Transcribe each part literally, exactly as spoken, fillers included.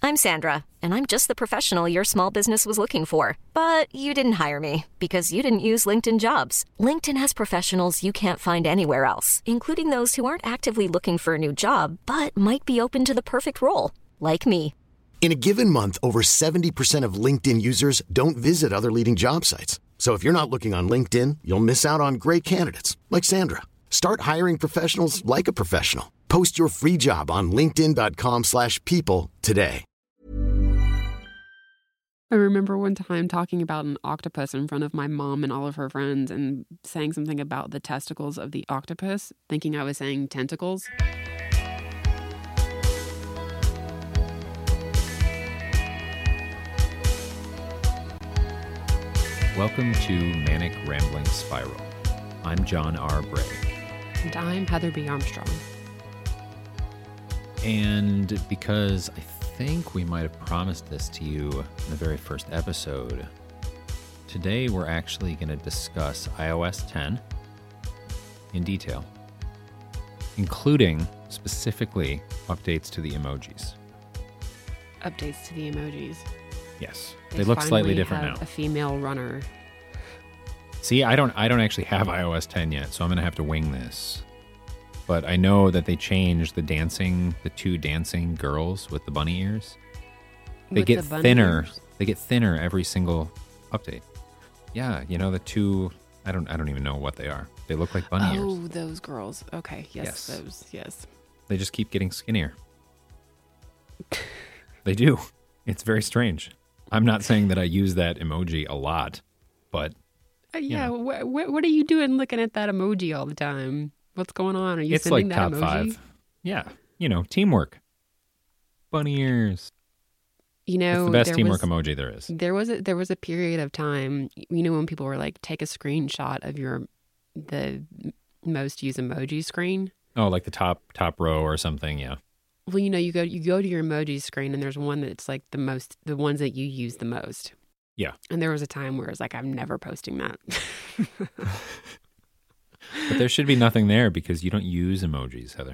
I'm Sandra, and I'm just the professional your small business was looking for. But you didn't hire me because you didn't use LinkedIn Jobs. LinkedIn has professionals you can't find anywhere else, including those who aren't actively looking for a new job, but might be open to the perfect role, like me. In a given month, over seventy percent of LinkedIn users don't visit other leading job sites. So if you're not looking on LinkedIn, you'll miss out on great candidates like Sandra. Start hiring professionals like a professional. Post your free job on linkedin.com slash people today. I remember one time talking about an octopus in front of my mom and all of her friends and saying something about the testicles of the octopus, thinking I was saying tentacles. Welcome to Manic Rambling Spiral. I'm John R. Bray. And I'm Heather B. Armstrong. And because I think we might have promised this to you in the very first episode, today we're actually going to discuss i O S ten in detail, including specifically updates to the emojis. Updates to the emojis. Yes, they, they look slightly different have now. A female runner. See, I don't I don't actually have i O S ten yet, so I'm going to have to wing this. But I know that they changed the dancing, the two dancing girls with the bunny ears. They With get the bunny thinner. ears? They get thinner every single update. Yeah, you know the two. I don't. I don't even know what they are. They look like bunny Oh, ears. those girls. Okay, yes, Yes. those, yes. They just keep getting skinnier. They do. It's very strange. I'm not saying that I use that emoji a lot, but Uh, yeah, know. wh- wh- what are you doing looking at that emoji all the time? What's going on? Are you it's sending like that top emoji? five. Yeah, you know, teamwork. Bunny ears. You know, It's the best there teamwork was, emoji there is. There was a, there was a period of time, you know, when people were like, take a screenshot of your the most used emoji screen. Oh, like the top top row or something. Yeah. Well, you know, you go you go to your emoji screen and there's one that's like the most the ones that you use the most. Yeah. And there was a time where it was like, I'm never posting that. But there should be nothing there because you don't use emojis, Heather.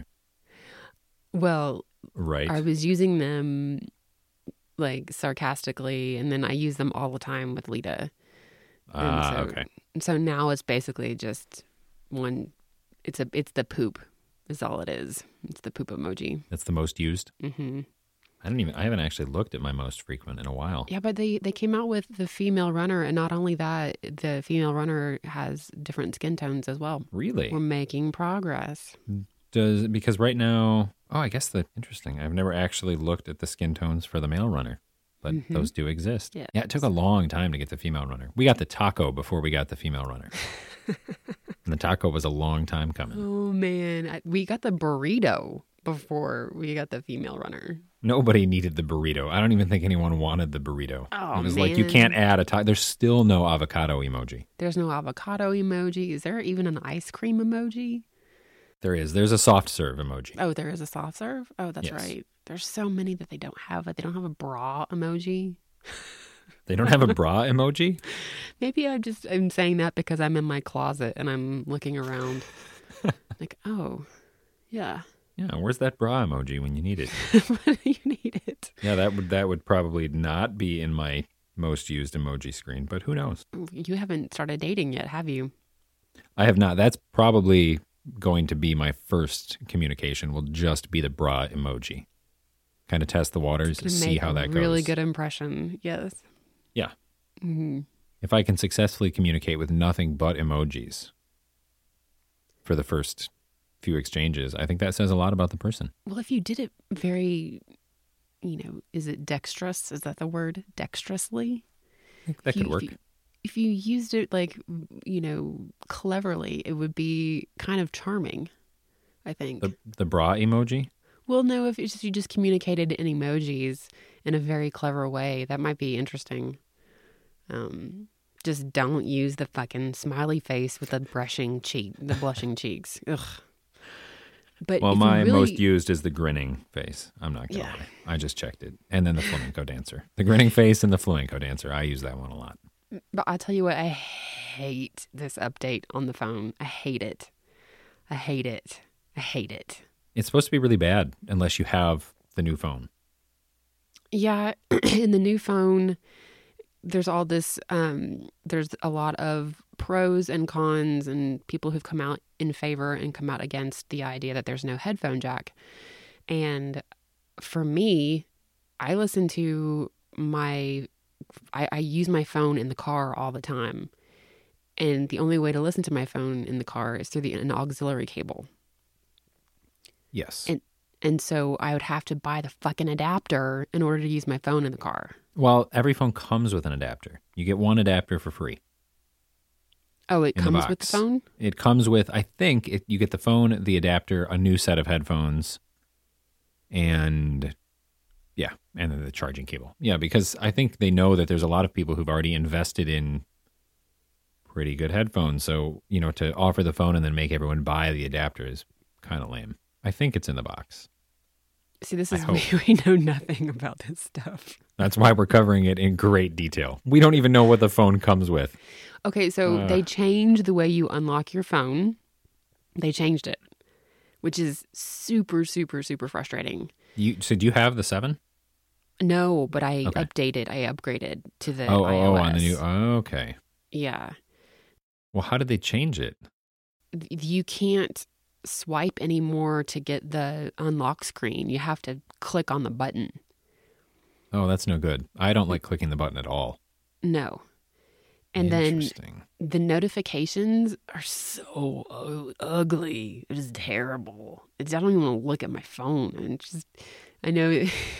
Well, Right. I was using them like sarcastically, and then I use them all the time with Lita. Ah, so, okay. So now it's basically just one. It's a. It's the poop. Is all it is. It's the poop emoji. That's the most used. Mm-hmm. I don't even. I haven't actually looked at my most frequent in a while. Yeah, but they they came out with the female runner, and not only that, the female runner has different skin tones as well. Really? We're making progress. Does because right now. Oh, I guess the interesting. I've never actually looked at the skin tones for the male runner, but Mhm. those do exist. Yes. Yeah, it took a long time to get the female runner. We got the taco before we got the female runner, and the taco was a long time coming. Oh man, I, we got the burrito before we got the female runner. Nobody needed the burrito. I don't even think anyone wanted the burrito. Oh, it was like you man. can't add a taco. There's still no avocado emoji. There's no avocado emoji. Is there even an ice cream emoji? There is. There's a soft serve emoji. Oh, there is a soft serve? Oh, that's Yes. right. There's so many that they don't have. They don't have a bra emoji. They don't have a bra emoji? Maybe I'm just I'm saying that because I'm in my closet and I'm looking around. Like, oh, yeah. Yeah, where's that bra emoji when you need it? When you need it. Yeah, that would that would probably not be in my most used emoji screen, but who knows? You haven't started dating yet, have you? I have not. That's probably going to be my first communication. Will just be the bra emoji. Kind of test the waters, Gonna see make how a that goes. Really good impression. Yes. Yeah. Mm-hmm. If I can successfully communicate with nothing but emojis for the first few exchanges, I think that says a lot about the person. Well, if you did it very, you know, is it dexterous? Is that the word? Dexterously? I think that If could you- work. If you, if you used it like, you know, cleverly, it would be kind of charming, I think. The the bra emoji? Well, no, if it's just, you just communicated in emojis in a very clever way, that might be interesting. Um, just don't use the fucking smiley face with the brushing cheek, the blushing cheeks. Ugh. But Well, if you my really- most used is the grinning face. I'm not going to Yeah. lie. I just checked it. And then the flamenco dancer. The grinning face and the flamenco dancer. I use that one a lot. But I tell you what, I hate this update on the phone. I hate it. I hate it. I hate it. It's supposed to be really bad unless you have the new phone. Yeah, in the new phone, there's all this, um, there's a lot of pros and cons and people who've come out in favor and come out against the idea that there's no headphone jack. And for me, I listen to my, I, I use my phone in the car all the time. And the only way to listen to my phone in the car is through the, an auxiliary cable. Yes. And and so I would have to buy the fucking adapter in order to use my phone in the car. Well, every phone comes with an adapter. You get one adapter for free. Oh, it in the comes with the box. phone? It comes with, I think, it, you get the phone, the adapter, a new set of headphones, and yeah, and then the charging cable. Yeah, because I think they know that there's a lot of people who've already invested in pretty good headphones. So, you know, to offer the phone and then make everyone buy the adapter is kind of lame. I think it's in the box. See, this I is hope. we, we know nothing about this stuff. That's why we're covering it in great detail. We don't even know what the phone comes with. Okay, so Uh. they changed the way you unlock your phone. They changed it, which is super, super, super frustrating. You so do you have the seven? No, but I Okay. updated, I upgraded to the Oh, iOS. oh, oh, on the new. Oh, okay. Yeah. Well, how did they change it? You can't swipe anymore to get the unlock screen. You have to click on the button. Oh, that's no good. I don't like clicking the button at all. No. And then Interesting. the notifications are so u- ugly. It is terrible. It's, I don't even want to look at my phone. And just, I know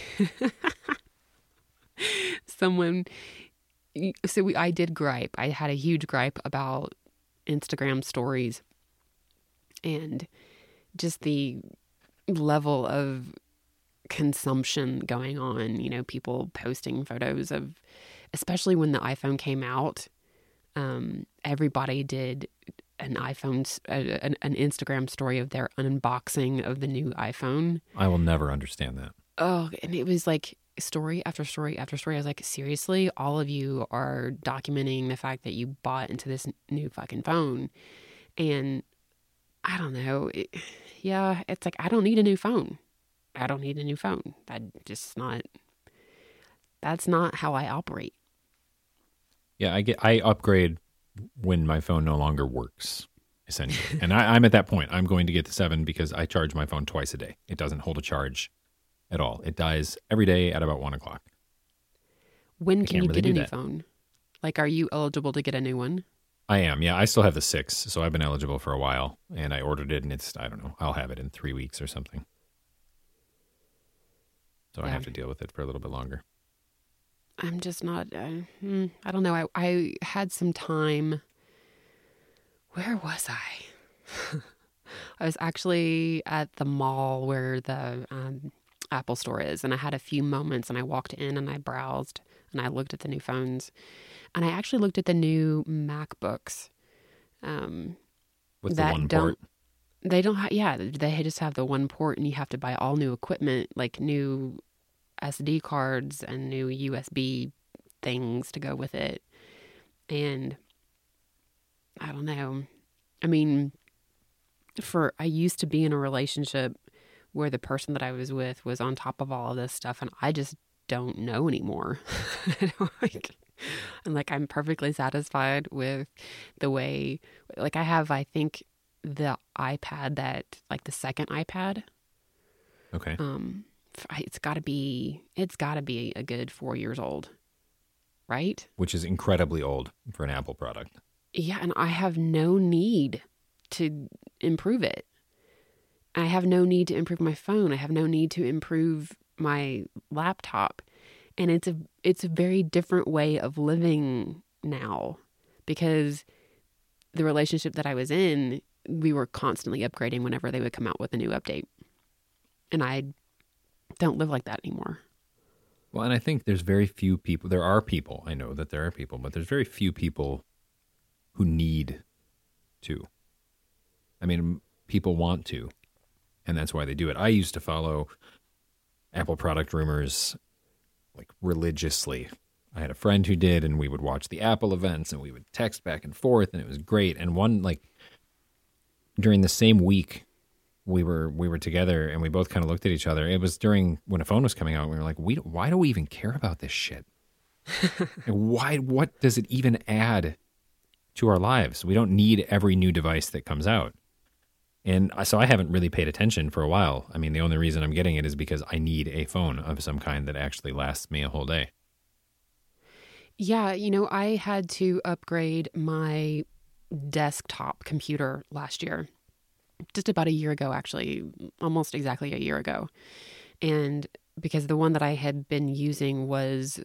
someone, so we, I did gripe. I had a huge gripe about Instagram stories and just the level of consumption going on. You know, people posting photos of, especially when the iPhone came out. Um, everybody did an iPhone, uh, an, an Instagram story of their unboxing of the new iPhone. I will never understand that. Oh, and it was like story after story after story. I was like, seriously, all of you are documenting the fact that you bought into this new fucking phone. And I don't know. It, yeah, it's like, I don't need a new phone. I don't need a new phone. That just not, that's not how I operate. Yeah, I get. I upgrade when my phone no longer works, essentially. And I, I'm at that point. I'm going to get the seven because I charge my phone twice a day. It doesn't hold a charge at all. It dies every day at about one o'clock. When I can can't you really get a do new that. phone? Like, are you eligible to get a new one? I am. Yeah, I still have the six, so I've been eligible for a while, and I ordered it, and it's. I don't know. I'll have it in three weeks or something. So I Yeah. have to deal with it for a little bit longer. I'm just not, uh, hmm, I don't know. I, I had some time. Where was I? I was actually at the mall where the um, Apple store is, and I had a few moments, and I walked in and I browsed and I looked at the new phones, and I actually looked at the new MacBooks. Um, With that the one don't- port. They don't have, yeah, they just have the one port, and you have to buy all new equipment, like new S D cards and new U S B things to go with it. And I don't know. I mean, for I used to be in a relationship where the person that I was with was on top of all of this stuff, and I just don't know anymore. like, I'm like, I'm perfectly satisfied with the way, like I have, I think, the iPad that, like the second iPad, Okay. um, it's got to be, it's got to be a good four years old, right? Which is incredibly old for an Apple product. Yeah, and I have no need to improve it. I have no need to improve my phone. I have no need to improve my laptop. And it's a it's a very different way of living now, because the relationship that I was in, we were constantly upgrading whenever they would come out with a new update. And I don't live like that anymore. Well, and I think there's very few people, there are people, I know that there are people, but there's very few people who need to. I mean, people want to, and that's why they do it. I used to follow Apple product rumors like religiously. I had a friend who did, and we would watch the Apple events, and we would text back and forth, and it was great. And one, like, during the same week we were we were together and we both kind of looked at each other. It was during when a phone was coming out. And we were like, we why do we even care about this shit? why? What does it even add to our lives? We don't need every new device that comes out. And so I haven't really paid attention for a while. I mean, the only reason I'm getting it is because I need a phone of some kind that actually lasts me a whole day. Yeah, you know, I had to upgrade my desktop computer last year. Just about a year ago, actually, almost exactly a year ago. And because the one that I had been using was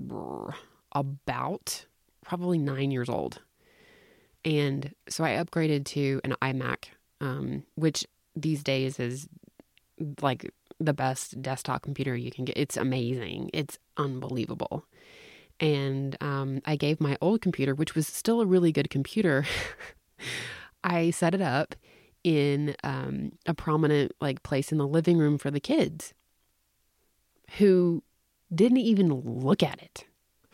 about probably nine years old. And so I upgraded to an iMac, um, which these days is like the best desktop computer you can get. It's amazing. It's unbelievable. And um, I gave my old computer, which was still a really good computer, I set it up in um, a prominent like place in the living room for the kids who didn't even look at it.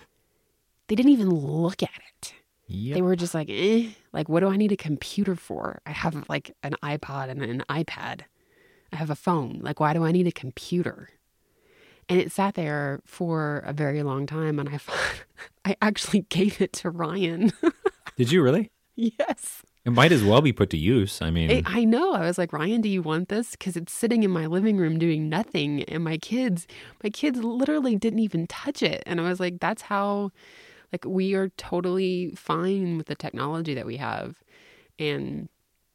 They didn't even look at it. Yep. They were just like, eh, like, what do I need a computer for? I have like an iPod and an iPad. I have a phone. Like, why do I need a computer? And it sat there for a very long time. And I I actually gave it to Ryan. Did you really? Yes. It might as well be put to use. I mean, it, I know. I was like, Ryan, do you want this? Because it's sitting in my living room doing nothing. And my kids, my kids literally didn't even touch it. And I was like, that's how, like, we are totally fine with the technology that we have. And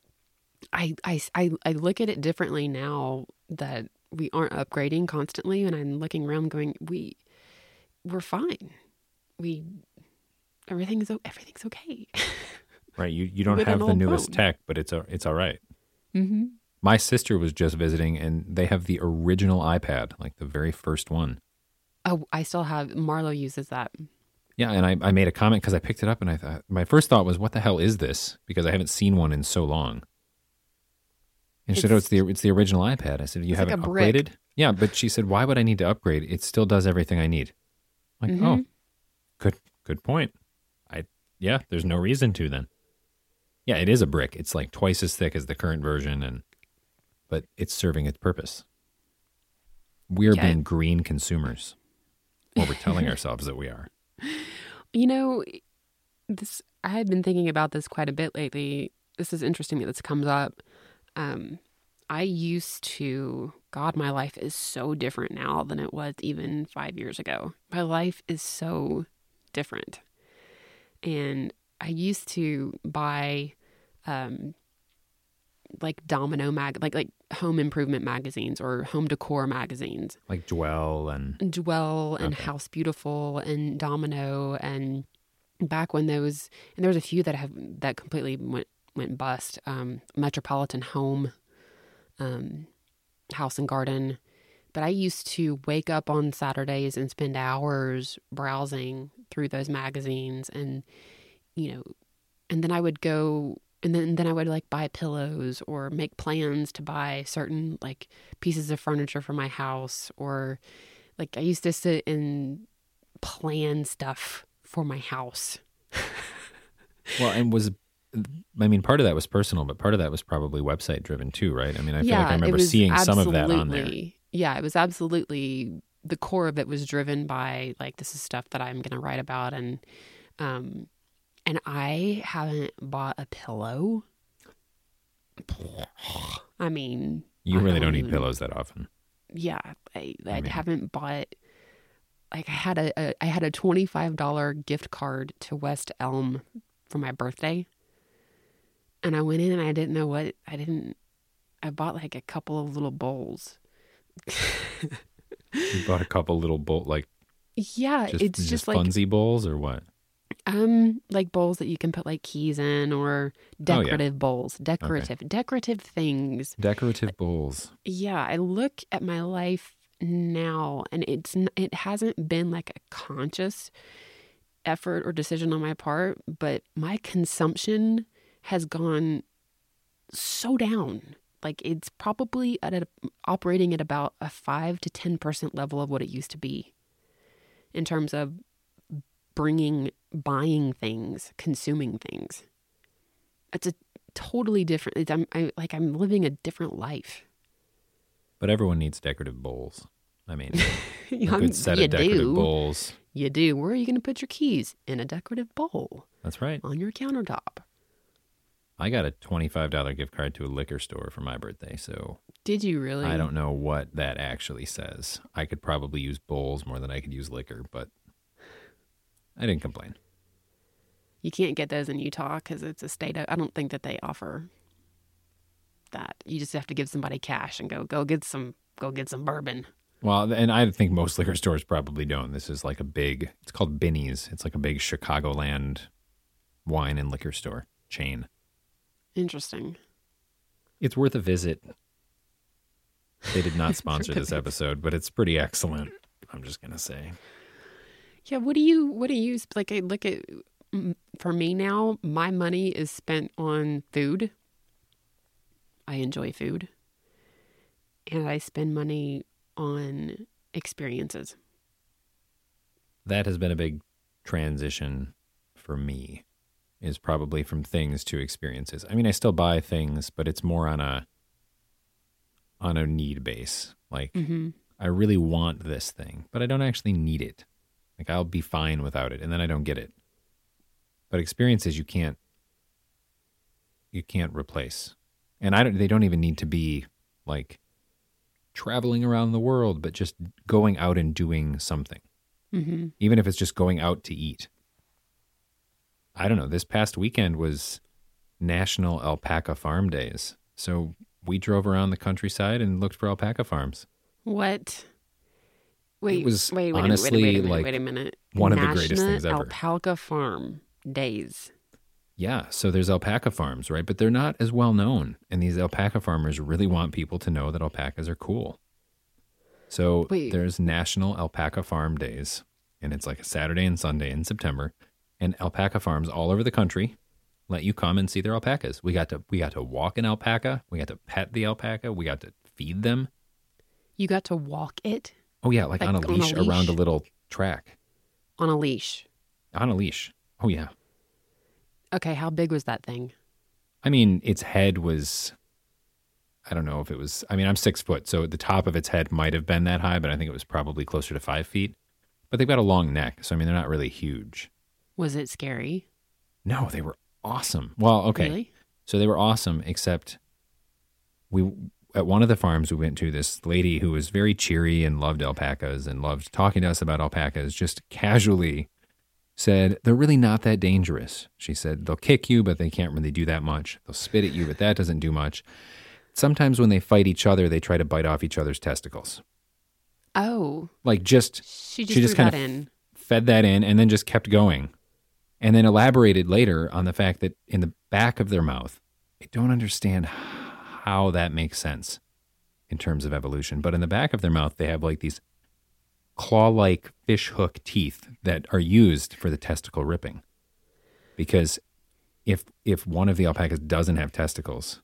I, I, I, I look at it differently now that we aren't upgrading constantly. And I'm looking around going, we, we're fine. We, everything's, everything's okay. Right, you, you don't have the newest phone. Tech, but it's a, it's all right. Mm-hmm. My sister was just visiting, and they have the original iPad, like the very first one. Oh, I still have, Marlo uses that. Yeah, and I, I made a comment because I picked it up, and I thought, my first thought was, what the hell is this? Because I haven't seen one in so long. And she said, oh, it's the, it's the original iPad. I said, you haven't like upgraded? Brick. Yeah, but she said, why would I need to upgrade? It still does everything I need. I'm like, mm-hmm. oh, good, good point. I Yeah, there's no reason to then. Yeah, it is a brick. It's like twice as thick as the current version, and but it's serving its purpose. We're yeah. being green consumers, or we're telling ourselves that we are. You know, this I had been thinking about this quite a bit lately. This is interesting that this comes up. Um, I used to, God, my life is so different now than it was even five years ago. My life is so different. And I used to buy um, like Domino mag, like like home improvement magazines or home decor magazines, like Dwell and Dwell and okay. House Beautiful and Domino, and back when those and there was a few that have that completely went went bust. Um, Metropolitan Home, um, House and Garden. But I used to wake up on Saturdays and spend hours browsing through those magazines, and you know, and then I would go, and then then I would like buy pillows or make plans to buy certain like pieces of furniture for my house, or like I used to sit and plan stuff for my house. Well, and was, I mean, part of that was personal, but part of that was probably website driven too, right? I mean, I feel yeah, like I remember seeing some of that on there. Yeah, it was absolutely, the core of it was driven by like, this is stuff that I'm going to write about. And, um, and I haven't bought a pillow. I mean, you really I don't need pillows that often. Yeah. I, I, I mean, haven't bought, like I had a, a, I had a twenty-five dollars gift card to West Elm for my birthday. And I went in and I didn't know what, I didn't, I bought like a couple of little bowls. You bought a couple little bowl, like yeah, just, it's just, just like funsy bowls or what? Um, like bowls that you can put like keys in, or decorative oh, yeah. bowls, decorative, okay. decorative things. Decorative bowls. Yeah, I look at my life now, and it's it hasn't been like a conscious effort or decision on my part, but my consumption has gone so down. Like it's probably at a, operating at about a five to ten percent level of what it used to be in terms of bringing, buying things, consuming things. It's a, totally different. It's, I'm I, like I'm living a different life. But everyone needs decorative bowls. I mean, a Um, good set you of decorative do. bowls. You do. Where are you going to put your keys? In a decorative bowl That's right. on your countertop. I got a twenty-five dollars gift card to a liquor store for my birthday, so Did you really? I don't know what that actually says. I could probably use bowls more than I could use liquor, but I didn't complain. You can't get those in Utah because it's a state. Of, I don't think that they offer that. You just have to give somebody cash and go go get some go get some bourbon. Well, and I think most liquor stores probably don't. This is like a big, it's called Binny's. It's like a big Chicagoland wine and liquor store chain. Interesting. It's worth a visit. They did not sponsor this episode, but it's pretty excellent. I'm just going to say. Yeah. What do you what do you like? I look at mm, for me now. My money is spent on food. I enjoy food, and I spend money on experiences. That has been a big transition for me, is probably from things to experiences. I mean, I still buy things, but it's more on a on a need base. Like, Mm-hmm. I really want this thing, but I don't actually need it. Like, I'll be fine without it, and then I don't get it. But experiences you can't you can't replace. And I don't they don't even need to be like traveling around the world, but just going out and doing something. Mm-hmm. Even if it's just going out to eat. I don't know. This past weekend was National Alpaca Farm Days. So we drove around the countryside and looked for alpaca farms. What? Wait, It was wait, wait, honestly wait, wait, a minute, like wait a minute. one of the greatest things National ever. Alpaca Farm Days. Yeah, so there's alpaca farms, right? But they're not as well known. And these alpaca farmers really want people to know that alpacas are cool. So Wait. there's National Alpaca Farm Days, and it's like a Saturday and Sunday in September. And alpaca farms all over the country let you come and see their alpacas. We got to we got to walk an alpaca. We got to pet the alpaca. We got to feed them. You got to walk it Oh yeah, like, Like on a on a leash leash? around a little track. on a leash. On a leash. Oh yeah. Okay, how big was that thing? I mean, its head was, I don't know if it was, I mean, I'm six foot, so the top of its head might have been that high, but I think it was probably closer to five feet. But they've got a long neck, so I mean, they're not really huge. Was it scary? No, they were awesome. Well, okay. Really? So they were awesome, except we, at one of the farms we went to, this lady who was very cheery and loved alpacas and loved talking to us about alpacas, just casually said, they're really not that dangerous. She said, they'll kick you, but they can't really do that much. They'll spit at you, but that doesn't do much. Sometimes when they fight each other, they try to bite off each other's testicles. Oh, Like just, she just, she just threw kind that of in. fed that in and then just kept going. And then elaborated later on the fact that in the back of their mouth, I don't understand how that makes sense in terms of evolution, but in the back of their mouth, they have like these claw-like fish hook teeth that are used for the testicle ripping. Because if if one of the alpacas doesn't have testicles,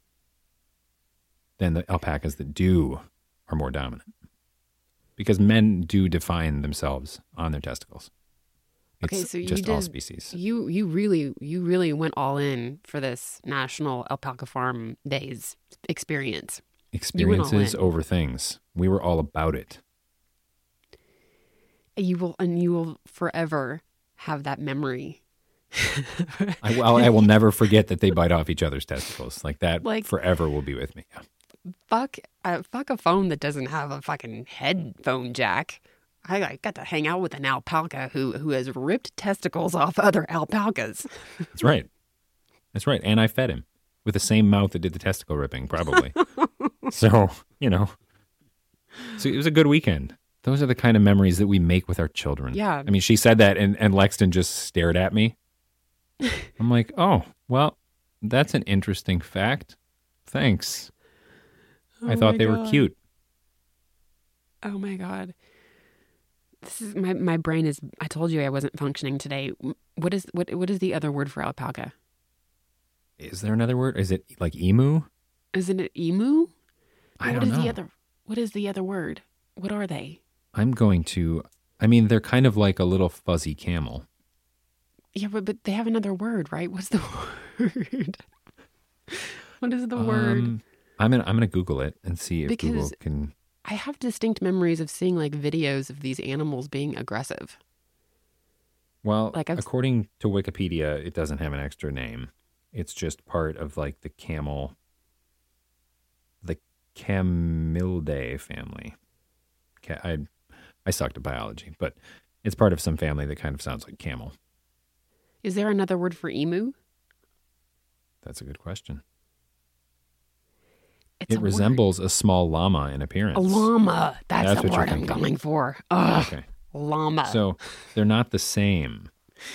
then the alpacas that do are more dominant. Because men do define themselves on their testicles. It's Okay, so you just all did- species. You you really you really went all in for this National Alpaca Farm Days experience. You went all Experiences in. over things. We were all about it. You will and you will forever have that memory. I, well, I will never forget that they bite off each other's testicles. Like that Like- forever will be with me. Yeah. Fuck, uh, fuck a phone that doesn't have a fucking headphone jack. I, I got to hang out with an alpaca who who has ripped testicles off other alpacas. That's right. That's right. And I fed him with the same mouth that did the testicle ripping, probably. So, you know. So it was a good weekend. Those are the kind of memories that we make with our children. Yeah. I mean, she said that and, and Lexton just stared at me. I'm like, oh, well, that's an interesting fact. Thanks. I Oh thought my they were God. cute. Oh my God. This is my, my brain is I told you I wasn't functioning today. What is what what is the other word for alpaca? Is there another word? Is it like emu? Isn't it emu? I what don't is know. the other what is the other word? What are they? I'm going to, I mean, they're kind of like a little fuzzy camel. Yeah, but, but they have another word, right? What's the word? What is the word? Um, I'm gonna I'm gonna Google it and see if Because Google can. I have distinct memories of seeing like videos of these animals being aggressive. Well, Like, I've- according to Wikipedia, it doesn't have an extra name. It's just part of like the camel, the Camelidae family. Ca- I I sucked at biology, but it's part of some family that kind of sounds like camel. Is there another word for emu? That's a good question. It's It a word. resembles a small llama in appearance. A llama. That's, That's the what you're word I'm thinking. going for. Ugh, Okay. llama. So they're not the same,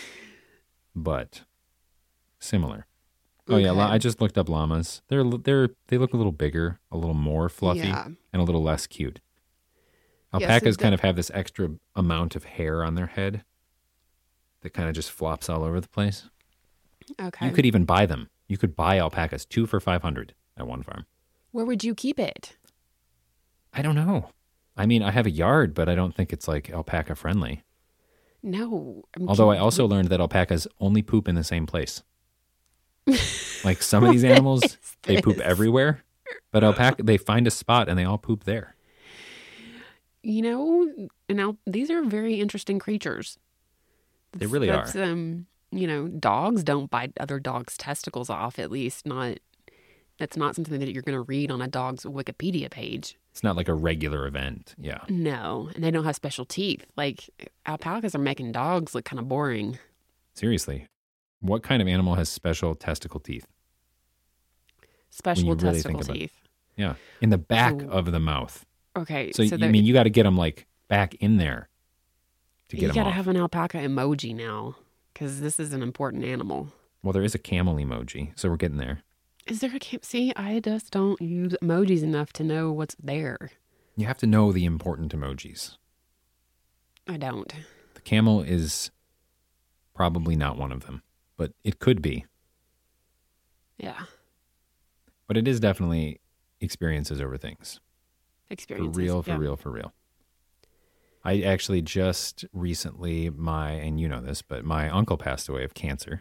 but similar. Oh yeah, Okay. la- I just looked up llamas. They're they're they look a little bigger, a little more fluffy, Yeah. and a little less cute. Yeah, so Alpacas the- kind of have this extra amount of hair on their head that kind of just flops all over the place. Okay. You could even buy them. You could buy alpacas two for five hundred at one farm. Where would you keep it? I don't know. I mean, I have a yard, but I don't think it's like alpaca friendly. No. I'm Although I keep- also learned that alpacas only poop in the same place. Like some of these animals, is they poop this? everywhere, but alpaca, they find a spot and they all poop there. You know, now these are very interesting creatures. They really are. That's, Um, you know, dogs don't bite other dogs' testicles off. At least not. That's not something that you're going to read on a dog's Wikipedia page. It's not like a regular event. Yeah. No, and they don't have special teeth. Like alpacas are making dogs look kind of boring. Seriously. What kind of animal has special testicle teeth? Special you really testicle think about it. teeth. Yeah. In the back So- of the mouth. Okay, So, so, you there- mean you got to get them like back in there to get you them got to off. have an alpaca emoji now because this is an important animal. Well, there is a camel emoji, so we're getting there. Is there a camp? See, I just don't use emojis enough to know what's there. You have to know the important emojis. I don't. The camel is probably not one of them, but it could be. Yeah, But it is definitely experiences over things. For experiences. real, for yeah. real, for real. I actually just recently, my, and you know this, but my uncle passed away of cancer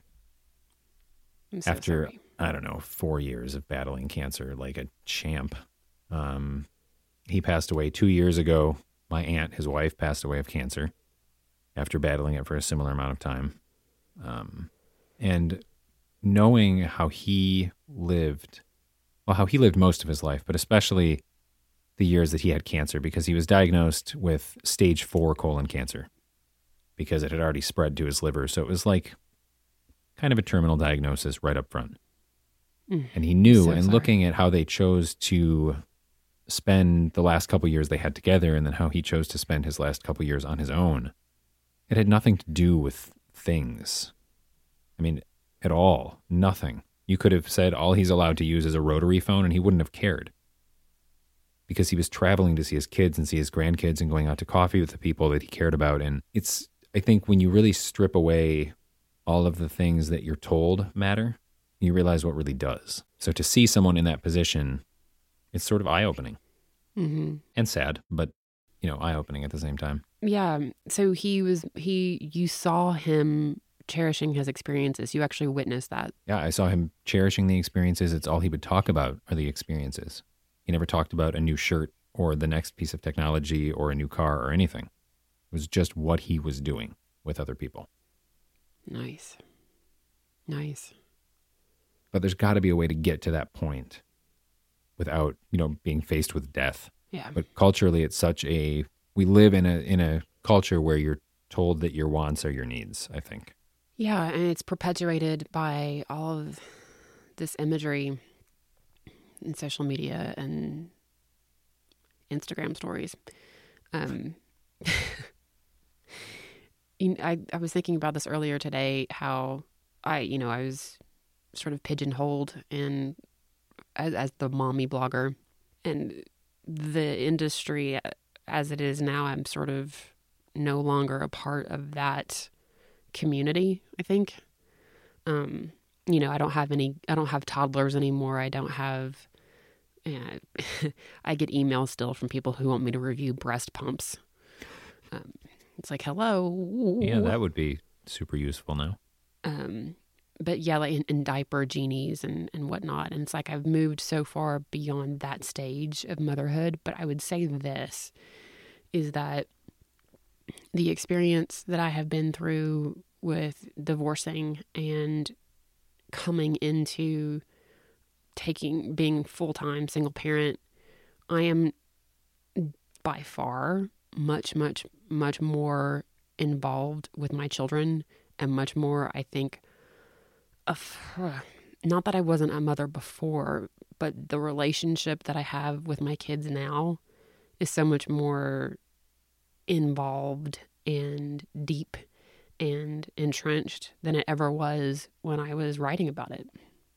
I'm so after, sorry. I don't know, four years of battling cancer like a champ. Um, he passed away two years ago. My aunt, his wife, passed away of cancer after battling it for a similar amount of time. Um, and knowing how he lived, well, how he lived most of his life, but especially the years that he had cancer, because he was diagnosed with stage four colon cancer because it had already spread to his liver. So it was like kind of a terminal diagnosis right up front. Mm. And he knew, So and sorry. looking at how they chose to spend the last couple years they had together and then how he chose to spend his last couple years on his own, it had nothing to do with things. I mean, at all. Nothing. You could have said all he's allowed to use is a rotary phone and he wouldn't have cared. Because he was traveling to see his kids and see his grandkids and going out to coffee with the people that he cared about. And it's, I think when you really strip away all of the things that you're told matter, you realize what really does. So to see someone in that position, it's sort of eye-opening Mm-hmm. and sad, but, you know, eye-opening at the same time. Yeah. So he was, he, you saw him cherishing his experiences. You actually witnessed that. Yeah, I saw him cherishing the experiences. It's all he would talk about are the experiences. He never talked about a new shirt or the next piece of technology or a new car or anything. It was just what he was doing with other people. Nice. Nice. But there's got to be a way to get to that point without, you know, being faced with death. Yeah. But culturally, it's such a, we live in a in a culture where you're told that your wants are your needs, I think. Yeah. And it's perpetuated by all of this imagery in social media and Instagram stories. Um, you know, I, I was thinking about this earlier today, how I, you know, I was sort of pigeonholed in as, as the mommy blogger, and the industry as it is now, I'm sort of no longer a part of that community, I think. Um, you know, I don't have any, I don't have toddlers anymore. I don't have, uh, I get emails still from people who want me to review breast pumps. Um, it's like, hello. Yeah, that would be super useful now. Um, but yeah, like in, in diaper genies and, and whatnot. And it's like I've moved so far beyond that stage of motherhood. But I would say this is that the experience that I have been through with divorcing and coming into taking, being full-time single parent, I am by far much, much, much more involved with my children and much more, I think, of, not that I wasn't a mother before, but the relationship that I have with my kids now is so much more involved and deep and entrenched than it ever was when I was writing about it.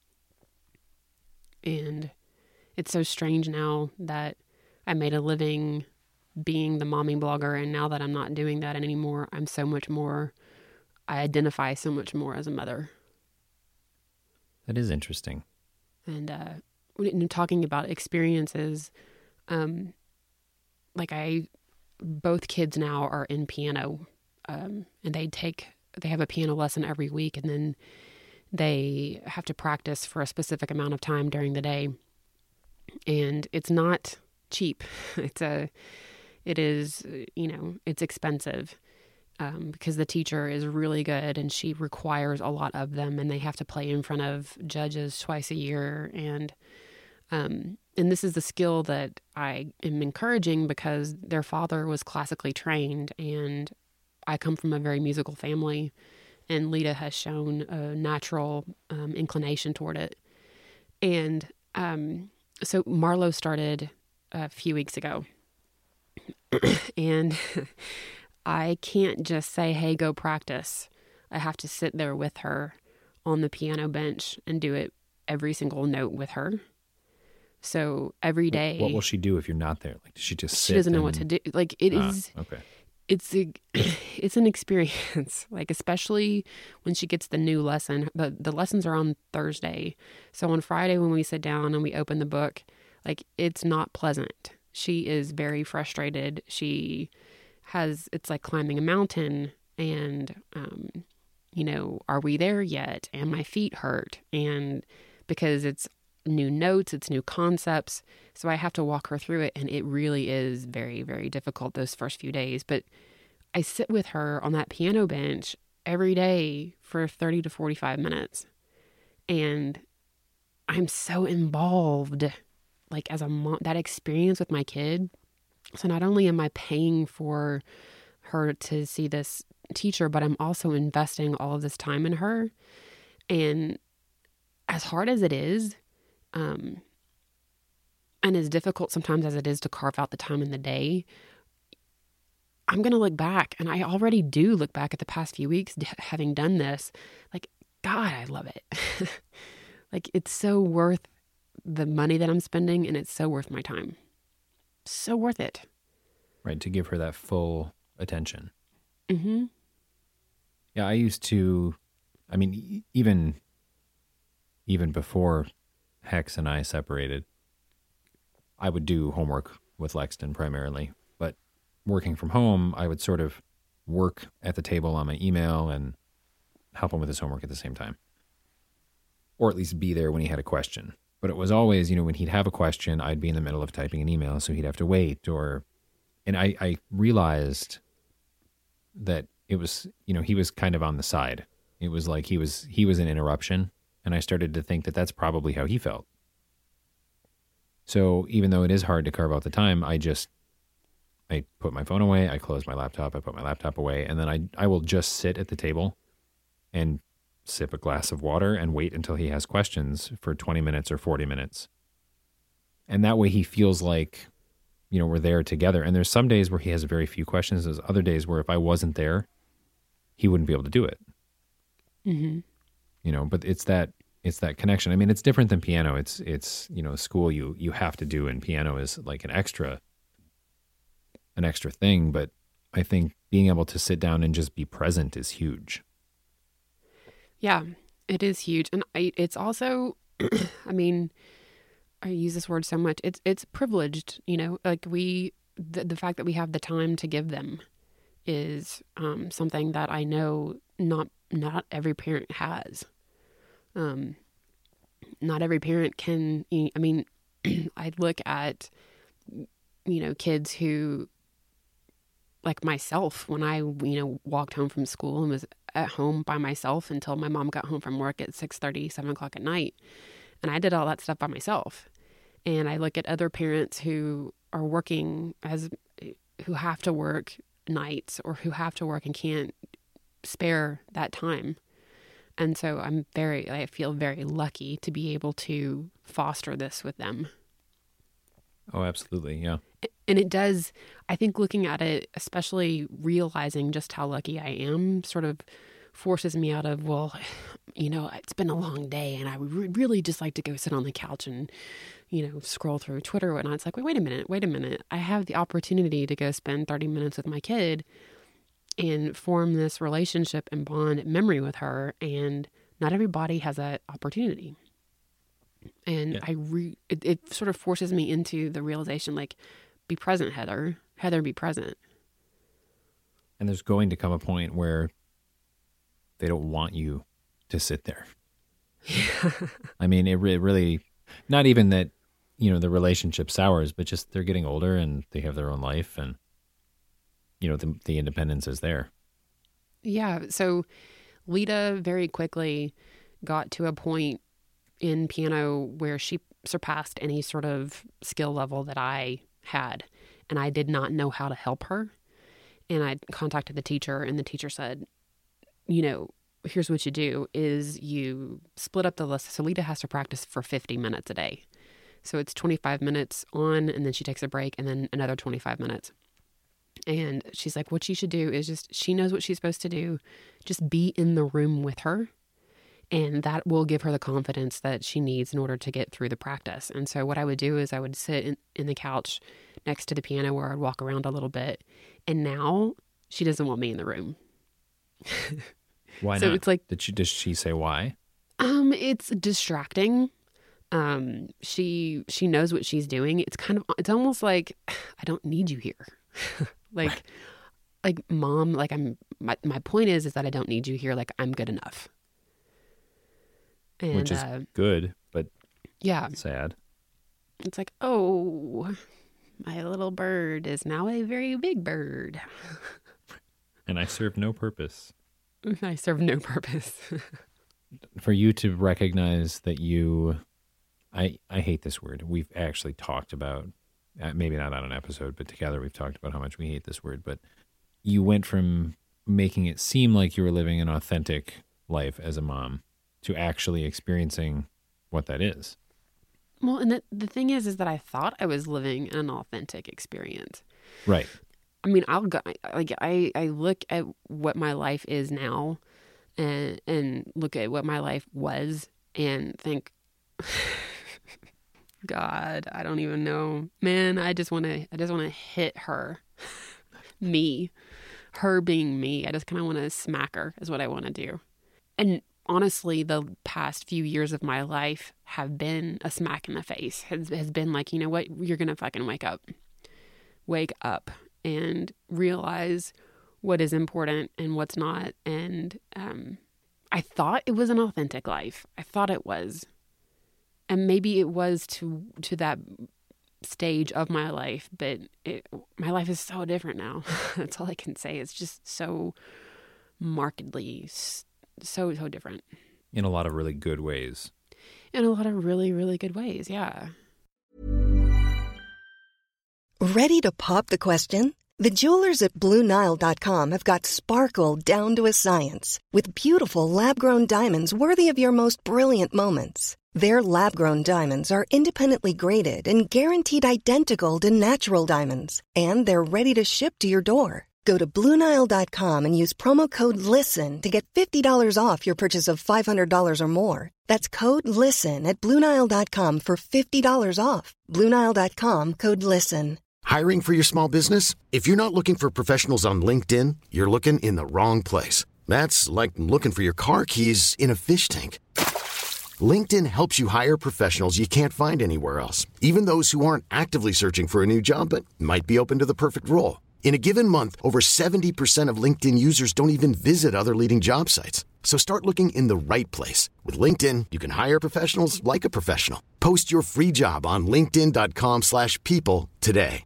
And it's so strange now that I made a living being the mommy blogger, and now that I'm not doing that anymore, I'm so much more, I identify so much more as a mother. That is interesting. And uh, when talking about experiences, um, like I, both kids now are in piano, um, and they take, they have a piano lesson every week, and then they have to practice for a specific amount of time during the day. And it's not cheap. It's a, it is, you know, it's expensive. Um, because the teacher is really good and she requires a lot of them, and they have to play in front of judges twice a year. And um, and this is the skill that I am encouraging because their father was classically trained, and I come from a very musical family, and Lita has shown a natural um, inclination toward it. And um, so Marlo started a few weeks ago, and I can't just say, hey, go practice. I have to sit there with her on the piano bench and do it every single note with her. So every day. What will she do if you're not there? Like, does she just sit? She doesn't know and... what to do. Like, it ah, is, okay. it's a, it's an experience. Like, especially when she gets the new lesson. The, the lessons are on Thursday. So on Friday when we sit down and we open the book, like, it's not pleasant. She is very frustrated. She has, it's like climbing a mountain, and, um, you know, are we there yet? And my feet hurt. And because it's new notes, it's new concepts. So I have to walk her through it. And it really is very, very difficult those first few days. But I sit with her on that piano bench every day for thirty to forty-five minutes. And I'm so involved, like as a mom, that experience with my kid. So not only am I paying for her to see this teacher, but I'm also investing all of this time in her. And as hard as it is, um, and as difficult sometimes as it is to carve out the time in the day, I'm going to look back, and I already do look back at the past few weeks having done this. Like, God, I love it. Like, it's so worth the money that I'm spending, and it's so worth my time. So worth it. Right, to give her that full attention. Mm-hmm. Yeah, I used to, I mean, even even before Hex and I separated, I would do homework with Lexton primarily. But working from home, I would sort of work at the table on my email and help him with his homework at the same time. Or at least be there when he had a question. But it was always, you know, when he'd have a question, I'd be in the middle of typing an email, so he'd have to wait. Or, and I, I realized that it was, you know, he was kind of on the side. It was like he was he was an interruption, and I started to think that that's probably how he felt. So even though it is hard to carve out the time, I just, I put my phone away, I close my laptop, I put my laptop away, and then I I will just sit at the table and sip a glass of water and wait until he has questions for twenty minutes or forty minutes. And that way he feels like, you know, we're there together. And there's some days where he has very few questions. There's other days where if I wasn't there, he wouldn't be able to do it. Mm-hmm. You know, but it's that, it's that connection. I mean, it's different than piano. It's, it's, you know, school you, you have to do, and piano is like an extra, an extra thing. But I think being able to sit down and just be present is huge. Yeah, it is huge. And I, it's also, I mean, I use this word so much. It's it's privileged, you know, like we, the, the fact that we have the time to give them is um, something that I know not not every parent has. Um, not every parent can, I mean, I look at, you know, kids who, like myself, when I, you know, walked home from school and was at home by myself until my mom got home from work at six thirty, seven o'clock at night. And I did all that stuff by myself. And I look at other parents who are working as, who have to work nights or who have to work and can't spare that time. And so I'm very, I feel very lucky to be able to foster this with them. Oh, absolutely. Yeah. And it does, I think looking at it, especially realizing just how lucky I am, sort of forces me out of, well, you know, it's been a long day and I would re- really just like to go sit on the couch and, you know, scroll through Twitter or whatnot. It's like, wait, wait a minute, wait a minute. I have the opportunity to go spend thirty minutes with my kid and form this relationship and bond memory with her. And not everybody has that opportunity. And yeah. I re it, it sort of forces me into the realization, like, be present, Heather. Heather, be present. And there's going to come a point where they don't want you to sit there. Yeah. I mean, it re- really, not even that, you know, the relationship sours, but just they're getting older and they have their own life and, you know, the, the independence is there. Yeah. So Lita very quickly got to a point in piano where she surpassed any sort of skill level that I had. And I did not know how to help her. And I contacted the teacher and the teacher said, you know, here's what you do is you split up the list. So Lita has to practice for fifty minutes a day. So it's twenty-five minutes on and then she takes a break and then another twenty-five minutes. And she's like, what she should do is just, she knows what she's supposed to do. Just be in the room with her. And that will give her the confidence that she needs in order to get through the practice. And so what I would do is I would sit in, in the couch next to the piano where I'd walk around a little bit. And now she doesn't want me in the room. Why so not? It's like, did she, does she say why? Um, it's distracting. Um, she, she knows what she's doing. It's kind of, it's almost like, I don't need you here. like, right. like mom, like I'm, my, my point is, is that I don't need you here. Like I'm good enough. And, Which is uh, good, but yeah, sad. It's like, oh, my little bird is now a very big bird. And I serve no purpose. I serve no purpose. For you to recognize that you, I I hate this word. We've actually talked about, uh, maybe not on an episode, but together we've talked about how much we hate this word. But you went from making it seem like you were living an authentic life as a mom to actually experiencing what that is. Well, and the, the thing is, is that I thought I was living an authentic experience. Right. I mean, I'll go, like, I, I look at what my life is now and, and look at what my life was and think, God, I don't even know, man, I just want to, I just want to hit her, me, her being me. I just kind of want to smack her is what I want to do. And honestly, the past few years of my life have been a smack in the face, has, has been like, you know what, you're going to fucking wake up, wake up and realize what is important and what's not. And um, I thought it was an authentic life. I thought it was. And maybe it was to to that stage of my life, but it, my life is so different now. That's all I can say. It's just so markedly so, so different. In a lot of really good ways. In a lot of really, really good ways, yeah. Ready to pop the question? The jewelers at Blue Nile dot com have got sparkle down to a science with beautiful lab-grown diamonds worthy of your most brilliant moments. Their lab-grown diamonds are independently graded and guaranteed identical to natural diamonds. And they're ready to ship to your door. Go to Blue Nile dot com and use promo code LISTEN to get fifty dollars off your purchase of five hundred dollars or more. That's code LISTEN at Blue Nile dot com for fifty dollars off. Blue Nile dot com, code LISTEN. Hiring for your small business? If you're not looking for professionals on LinkedIn, you're looking in the wrong place. That's like looking for your car keys in a fish tank. LinkedIn helps you hire professionals you can't find anywhere else, even those who aren't actively searching for a new job but might be open to the perfect role. In a given month, over seventy percent of LinkedIn users don't even visit other leading job sites. So start looking in the right place. With LinkedIn, you can hire professionals like a professional. Post your free job on linkedin.com slash people today.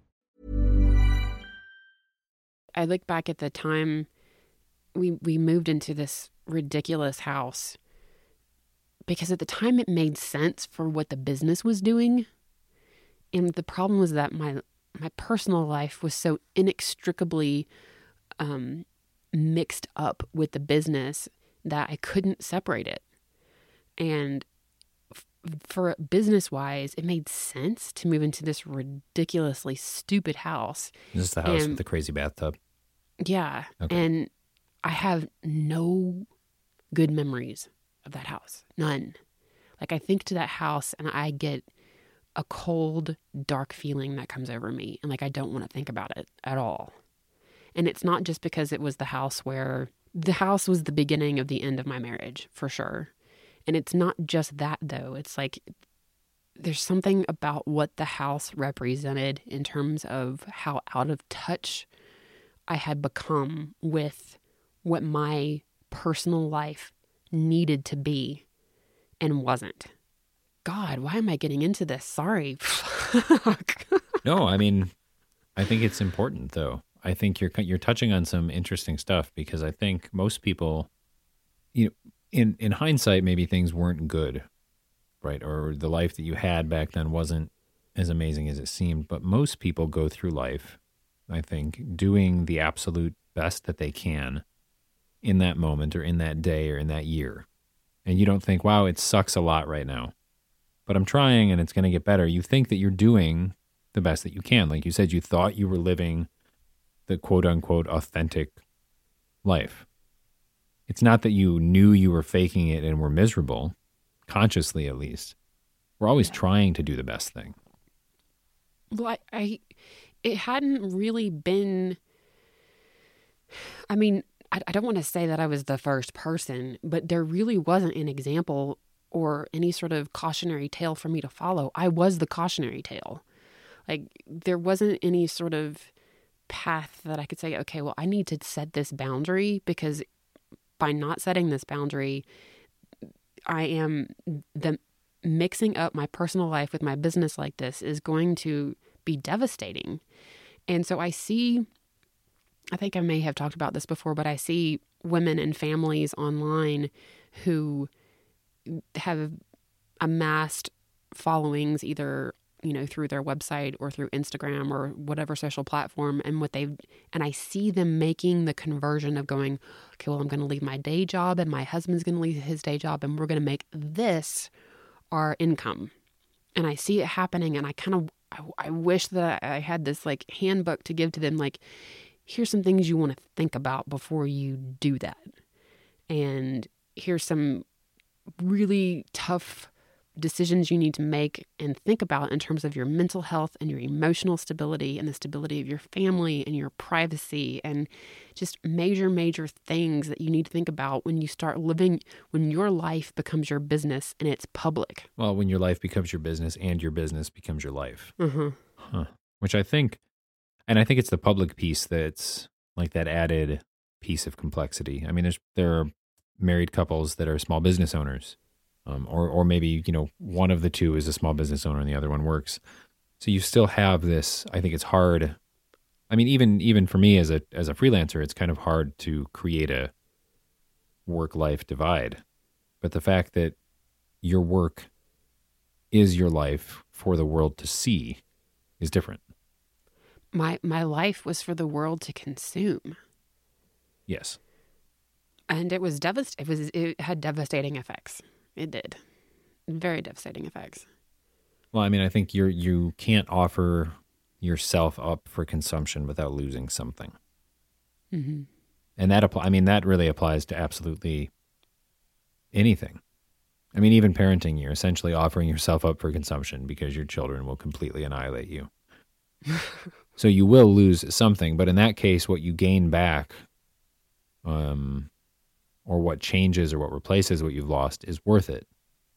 I look back at the time we we moved into this ridiculous house because at the time it made sense for what the business was doing. And the problem was that my my personal life was so inextricably um, mixed up with the business that I couldn't separate it. And f- for business-wise, it made sense to move into this ridiculously stupid house. Is this the house And- with the crazy bathtub? Yeah. Okay. And I have no good memories of that house. None. Like I think to that house and I get a cold, dark feeling that comes over me. And like, I don't want to think about it at all. And it's not just because it was the house where the house was the beginning of the end of my marriage, for sure. And it's not just that though. It's like, there's something about what the house represented in terms of how out of touch I had become with what my personal life needed to be and wasn't. God, why am I getting into this? Sorry. No, I mean, I think it's important though. I think you're you're touching on some interesting stuff because I think most people, you know, in in hindsight, maybe things weren't good, right? Or the life that you had back then wasn't as amazing as it seemed. But most people go through life, I think, doing the absolute best that they can in that moment or in that day or in that year. And you don't think, wow, it sucks a lot right now, but I'm trying and it's going to get better. You think that you're doing the best that you can. Like you said, you thought you were living the quote unquote authentic life. It's not that you knew you were faking it and were miserable, consciously at least. We're always trying to do the best thing. Well, I, I, it hadn't really been, I mean, I, I don't want to say that I was the first person, but there really wasn't an example or any sort of cautionary tale for me to follow. I was the cautionary tale. Like, there wasn't any sort of path that I could say, okay, well, I need to set this boundary because by not setting this boundary, I am the mixing up my personal life with my business like this is going to be devastating. And so I see, I think I may have talked about this before, but I see women and families online who have amassed followings either, you know, through their website or through Instagram or whatever social platform. And what they've, and I see them making the conversion of going, okay, well, I'm going to leave my day job and my husband's going to leave his day job and we're going to make this our income. And I see it happening. And I kind of, I, I wish that I had this like handbook to give to them. Like, here's some things you want to think about before you do that. And here's some really tough decisions you need to make and think about in terms of your mental health and your emotional stability and the stability of your family and your privacy and just major, major things that you need to think about when you start living, when your life becomes your business and it's public. Well, when your life becomes your business and your business becomes your life. Mm-hmm. Huh. Which I think, and I think it's the public piece that's like that added piece of complexity. I mean, there's there are married couples that are small business owners. Um, or, or maybe, you know, one of the two is a small business owner and the other one works. So you still have this, I think it's hard. I mean, even, even for me as a, as a freelancer, it's kind of hard to create a work-life divide. But the fact that your work is your life for the world to see is different. My, my life was for the world to consume. Yes. And it was devast- it was, it had devastating effects. It did. Very devastating effects. Well, I mean, I think you're, you can't offer yourself up for consumption without losing something. Mm-hmm. And that, apply, I mean, that really applies to absolutely anything. I mean, even parenting, you're essentially offering yourself up for consumption because your children will completely annihilate you. So you will lose something, but in that case, what you gain back, um, or what changes or what replaces what you've lost is worth it.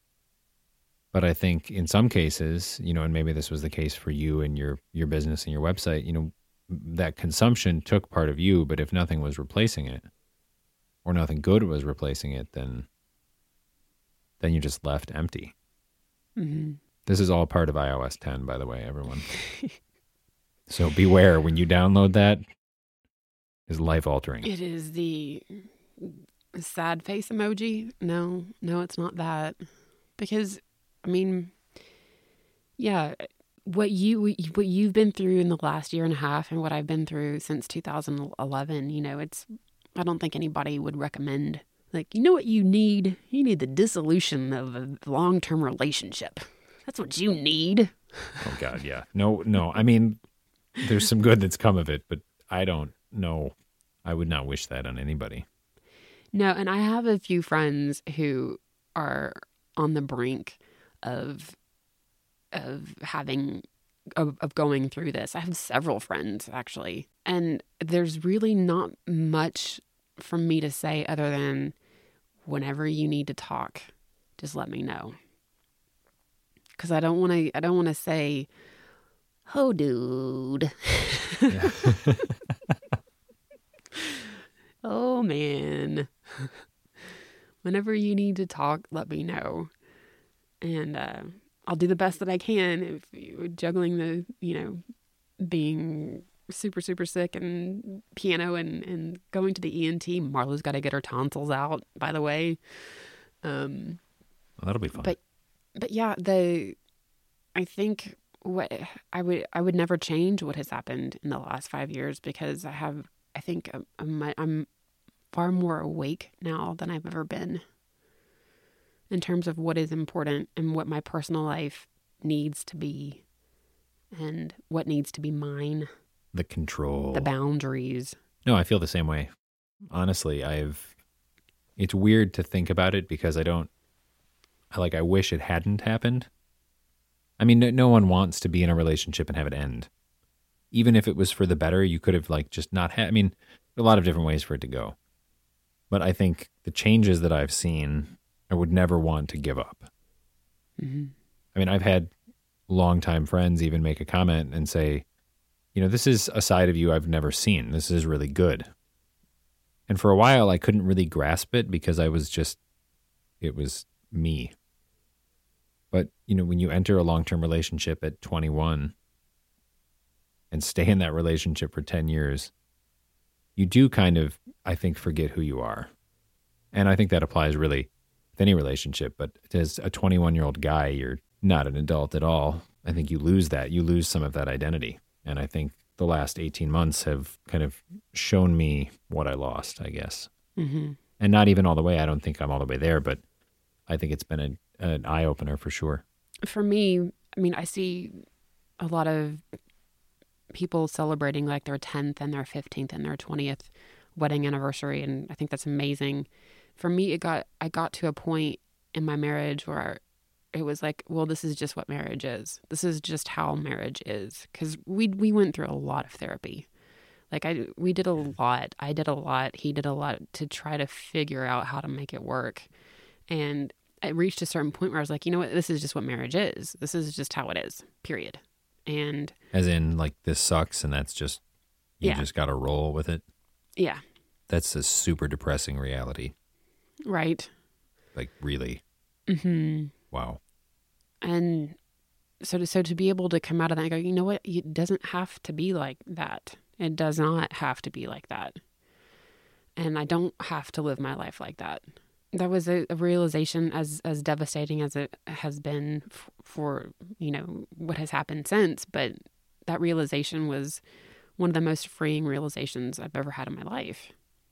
But I think in some cases, you know, and maybe this was the case for you and your, your business and your website, you know, that consumption took part of you, but if nothing was replacing it, or nothing good was replacing it, then then you just left empty. Mm-hmm. This is all part of i O S ten, by the way, everyone. So beware when you download that. It's life-altering. It is the sad face emoji. No, no, it's not that. Because, I mean, yeah, what you what you've been through in the last year and a half, and what I've been through since two thousand eleven, you know, it's. I don't think anybody would recommend. Like, you know what you need? You need the dissolution of a long-term relationship. That's what you need. Oh God, yeah. No, no. I mean, there's some good that's come of it, but I don't know. I would not wish that on anybody. No, and I have a few friends who are on the brink of of having of, of going through this. I have several friends actually, and there's really not much for me to say other than whenever you need to talk, just let me know. Because I don't want to. I don't want to say, "Oh, dude." Yeah. Oh, man. Whenever you need to talk, let me know. And uh, I'll do the best that I can. If you're juggling the, you know, being super, super sick and piano and, and going to the E N T. Marla's got to get her tonsils out, by the way. Um, well, that'll be fun. But, but yeah, the, I think what I would, I would never change what has happened in the last five years because I have, I think I'm, I'm far more awake now than I've ever been in terms of what is important and what my personal life needs to be and what needs to be mine. The control. The boundaries. No, I feel the same way. Honestly, I've, it's weird to think about it because I don't, I like, I wish it hadn't happened. I mean, no, no one wants to be in a relationship and have it end. Even if it was for the better, you could have like just not had, I mean, a lot of different ways for it to go. But I think the changes that I've seen, I would never want to give up. Mm-hmm. I mean, I've had longtime friends even make a comment and say, you know, this is a side of you I've never seen. This is really good. And for a while, I couldn't really grasp it because I was just, it was me. But, you know, when you enter a long-term relationship at twenty-one and stay in that relationship for ten years, you do kind of, I think, forget who you are. And I think that applies really with any relationship. But as a twenty-one-year-old guy, you're not an adult at all. I think you lose that. You lose some of that identity. And I think the last eighteen months have kind of shown me what I lost, I guess. Mm-hmm. And not even all the way. I don't think I'm all the way there, but I think it's been a, an eye-opener for sure. For me, I mean, I see a lot of people celebrating like their tenth and their fifteenth and their twentieth wedding anniversary, and I think that's amazing. For me, it got I got to a point in my marriage where it was like, well, this is just what marriage is. This is just how marriage is. Because we we went through a lot of therapy. Like I we did a lot. I did a lot. He did a lot to try to figure out how to make it work. And I reached a certain point where I was like, you know what? This is just what marriage is. This is just how it is. Period. And as in, like, this sucks, and that's just you yeah. just got to roll with it. Yeah. That's a super depressing reality. Right. Like, really. Mm-hmm. Wow. And so to, so to be able to come out of that and go, you know what? It doesn't have to be like that. It does not have to be like that. And I don't have to live my life like that. That was a, a realization as, as devastating as it has been f- for, you know, what has happened since. But that realization was one of the most freeing realizations I've ever had in my life.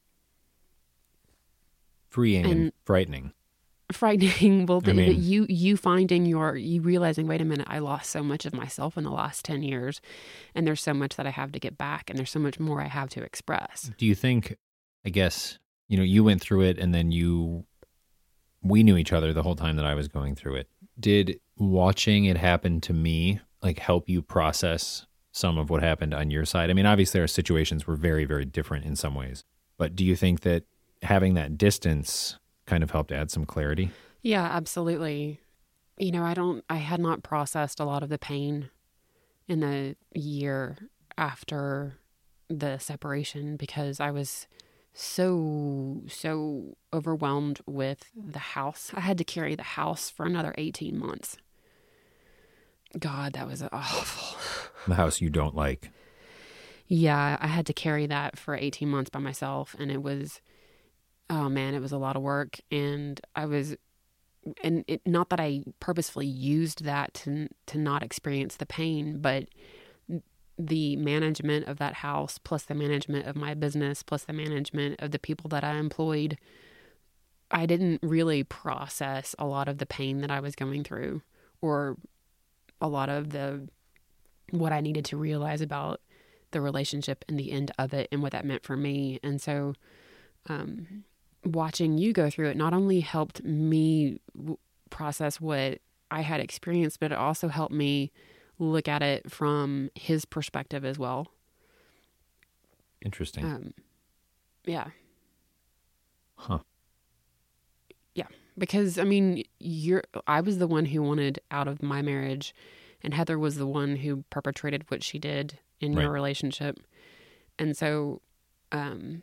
Freeing and, and frightening. Frightening. Well, the, I mean, you you finding your, you realizing, wait a minute, I lost so much of myself in the last ten years, and there's so much that I have to get back, and there's so much more I have to express. Do you think, I guess, you know, you went through it, and then you, we knew each other the whole time that I was going through it. Did watching it happen to me, like, help you process some of what happened on your side? I mean, obviously our situations were very, very different in some ways, but do you think that having that distance kind of helped add some clarity? Yeah, absolutely. You know, I don't, I had not processed a lot of the pain in the year after the separation because I was so, so overwhelmed with the house. I had to carry the house for another eighteen months. God, that was awful. The house you don't like. Yeah, I had to carry that for eighteen months by myself. And it was, oh man, it was a lot of work. And I was, and it, not that I purposefully used that to to not experience the pain, but the management of that house, plus the management of my business, plus the management of the people that I employed, I didn't really process a lot of the pain that I was going through, or a lot of the what I needed to realize about the relationship and the end of it and what that meant for me. And so um, watching you go through it not only helped me w- process what I had experienced, but it also helped me look at it from his perspective as well. Interesting. Um, yeah. Huh. Yeah. Because, I mean, you're, I was the one who wanted out of my marriage, and Heather was the one who perpetrated what she did in Right. your relationship. And so, um,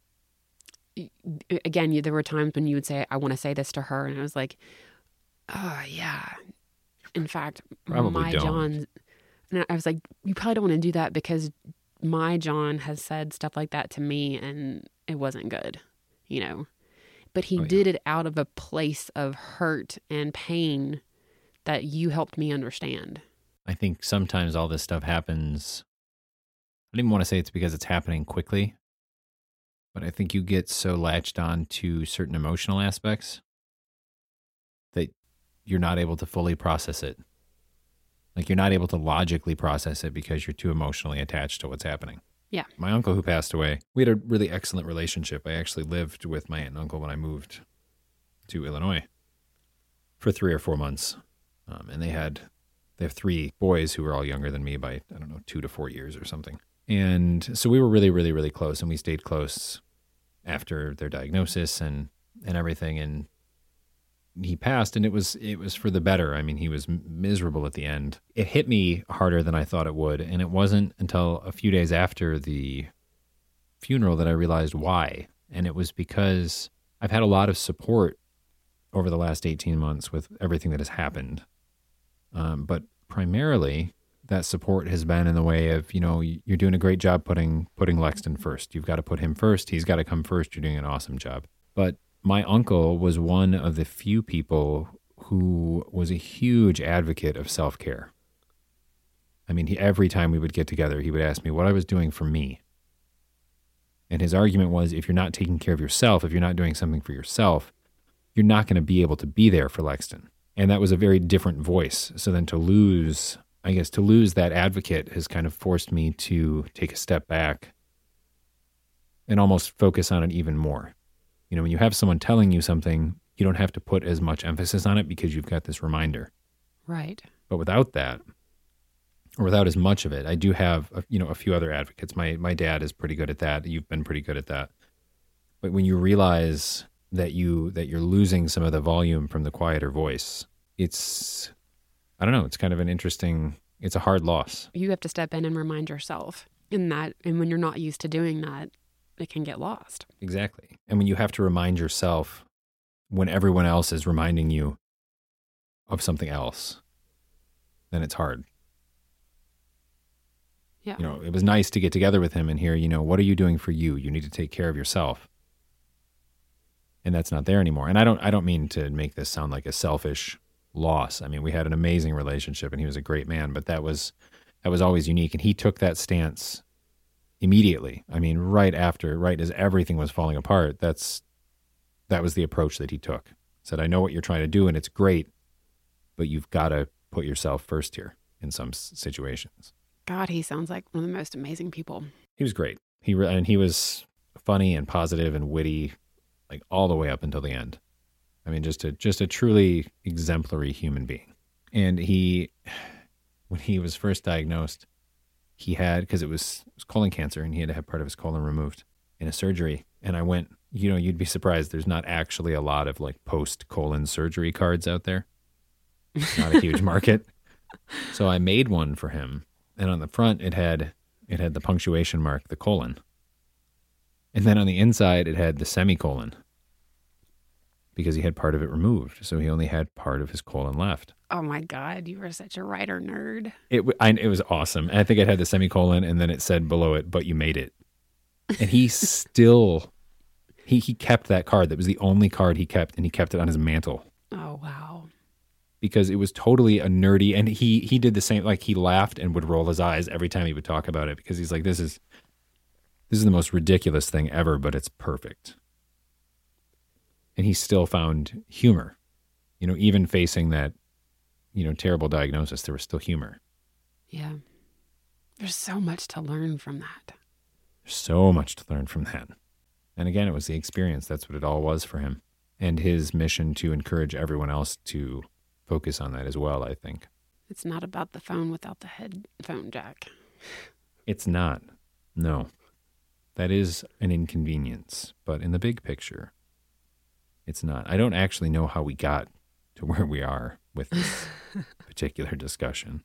again, you, there were times when you would say, I want to say this to her. And I was like, oh, yeah. In fact, Probably my don't. John, and I was like, you probably don't want to do that because my John has said stuff like that to me and it wasn't good, you know. But he Oh, yeah. did it out of a place of hurt and pain that you helped me understand. I think sometimes all this stuff happens. I didn't want to say it's because it's happening quickly, but I think you get so latched on to certain emotional aspects that you're not able to fully process it. Like you're not able to logically process it because you're too emotionally attached to what's happening. Yeah. My uncle who passed away, we had a really excellent relationship. I actually lived with my aunt and uncle when I moved to Illinois for three or four months. Um, and they had, they have three boys who were all younger than me by, I don't know, two to four years or something. And so we were really, really, really close, and we stayed close after their diagnosis and, and everything. And he passed, and it was it was for the better. I mean, he was m- miserable at the end. It hit me harder than I thought it would, and it wasn't until a few days after the funeral that I realized why. And it was because I've had a lot of support over the last eighteen months with everything that has happened. Um, but primarily, that support has been in the way of, you know, you're doing a great job putting putting Lexton first. You've got to put him first. He's got to come first. You're doing an awesome job. But my uncle was one of the few people who was a huge advocate of self-care. I mean, he, every time we would get together, he would ask me what I was doing for me. And his argument was, if you're not taking care of yourself, if you're not doing something for yourself, you're not going to be able to be there for Lexton. And that was a very different voice. So then to lose, I guess, to lose that advocate has kind of forced me to take a step back and almost focus on it even more. You know, when you have someone telling you something, you don't have to put as much emphasis on it because you've got this reminder. Right. But without that, or without as much of it, I do have, a, you know, a few other advocates. My my dad is pretty good at that. You've been pretty good at that. But when you realize that you that you're losing some of the volume from the quieter voice, it's, I don't know, it's kind of an interesting, it's a hard loss. You have to step in and remind yourself in that, and when you're not used to doing that, it can get lost. Exactly. And when you have to remind yourself when everyone else is reminding you of something else, then it's hard. Yeah. You know, it was nice to get together with him and hear, you know, what are you doing for you? You need to take care of yourself. And that's not there anymore. And I don't I don't mean to make this sound like a selfish loss. I mean, we had an amazing relationship and he was a great man, but that was that was always unique. And he took that stance immediately. I mean, right after, right as everything was falling apart, that's that was the approach that he took. Said, I know what you're trying to do and it's great, but you've got to put yourself first here in some s- situations. God, he sounds like one of the most amazing people. He was great. He re- and he was funny and positive and witty, like all the way up until the end. I mean, just a just a truly exemplary human being. And he, when he was first diagnosed, he had, because it was, it was colon cancer, and he had to have part of his colon removed in a surgery. And I went, you know, you'd be surprised. There's not actually a lot of like post colon surgery cards out there. Not a huge market. So I made one for him. And on the front, it had it had the punctuation mark, the colon. And then on the inside, it had the semicolon because he had part of it removed. So he only had part of his colon left. Oh my God, you were such a writer nerd. It I, it was awesome. And I think it had the semicolon and then it said below it, but you made it. And he still, he, he kept that card. That was the only card he kept, and he kept it on his mantle. Oh, wow. Because it was totally a nerdy, and he he did the same, like he laughed and would roll his eyes every time he would talk about it because he's like, this is, this is the most ridiculous thing ever, but it's perfect. And he still found humor, you know, even facing that, you know, terrible diagnosis, there was still humor. Yeah. There's so much to learn from that. There's so much to learn from that. And again, it was the experience. That's what it all was for him. And his mission to encourage everyone else to focus on that as well, I think. It's not about the phone without the headphone jack. It's not. No. That is an inconvenience. But in the big picture, it's not. I don't actually know how we got to where we are with this particular discussion.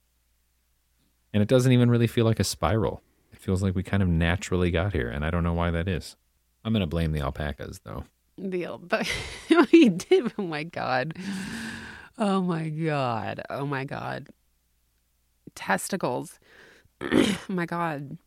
And it doesn't even really feel like a spiral. It feels like we kind of naturally got here, and I don't know why that is. I'm going to blame the alpacas, though. The alpaca. He did. Oh, my God. Oh, my God. Oh, my God. Testicles. Oh, my God.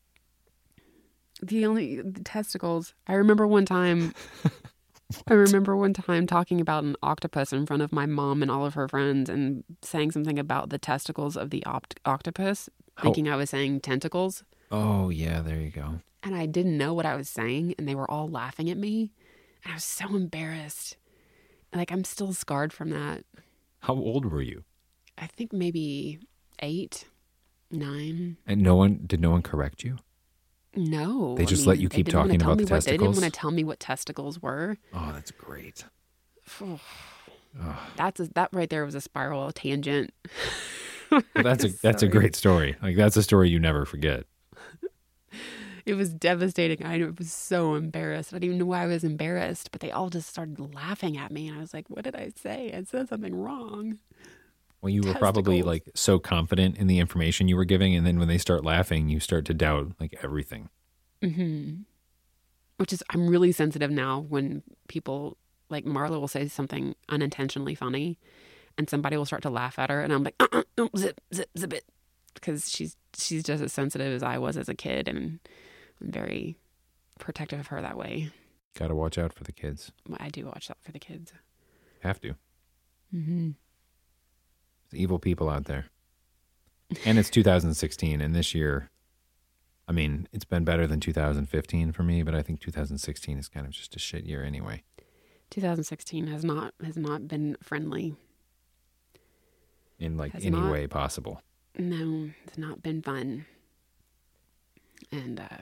The only the testicles. I remember one time... I remember one time talking about an octopus in front of my mom and all of her friends and saying something about the testicles of the opt- octopus, thinking oh. I was saying tentacles. Oh, yeah, there you go. And I didn't know what I was saying, and they were all laughing at me. And I was so embarrassed. Like, I'm still scarred from that. How old were you? I think maybe eight, nine. And no one, did no one correct you? No. They just I mean, let you keep talking about the what, testicles? They didn't want to tell me what testicles were. Oh, that's great. Oh. That's a, that right there was a spiral, a tangent. Well, that's a that's a great story. Like, that's a story you never forget. It was devastating. I was so embarrassed. I didn't even know why I was embarrassed, but they all just started laughing at me. And I was like, what did I say? I said something wrong. Well, you were Testicles. probably like so confident in the information you were giving. And then when they start laughing, you start to doubt like everything. Mm-hmm. Which is, I'm really sensitive now when people, like Marla will say something unintentionally funny and somebody will start to laugh at her. And I'm like, uh-uh, no, zip, zip, zip it. Because she's, she's just as sensitive as I was as a kid. And I'm very protective of her that way. Got to watch out for the kids. I do watch out for the kids. Have to. Mm-hmm. There's evil people out there. And it's two thousand sixteen, and this year, I mean, it's been better than two thousand fifteen for me, but I think two thousand sixteen is kind of just a shit year anyway. two thousand sixteen has not has not been friendly. In like has any not, way possible. No, it's not been fun. And uh,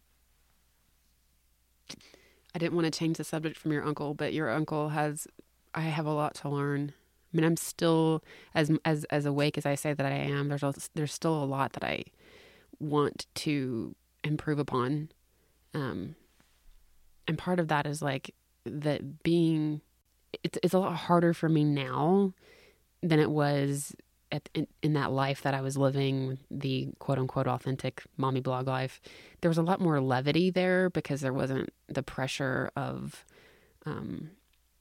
I didn't want to change the subject from your uncle, but your uncle has, I have a lot to learn. I mean, I'm still as as as awake as I say that I am. There's a, there's still a lot that I want to improve upon, um, and part of that is like that being. It's it's a lot harder for me now than it was at in, in that life that I was living, the quote unquote authentic mommy blog life. There was a lot more levity there because there wasn't the pressure of. Um,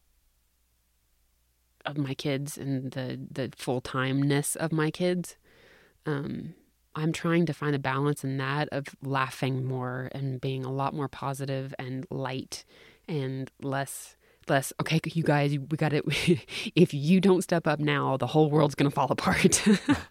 of my kids and the, the full-timeness of my kids. Um, I'm trying to find a balance in that of laughing more and being a lot more positive and light and less, less, okay, you guys, we got it. If you don't step up now, the whole world's going to fall apart.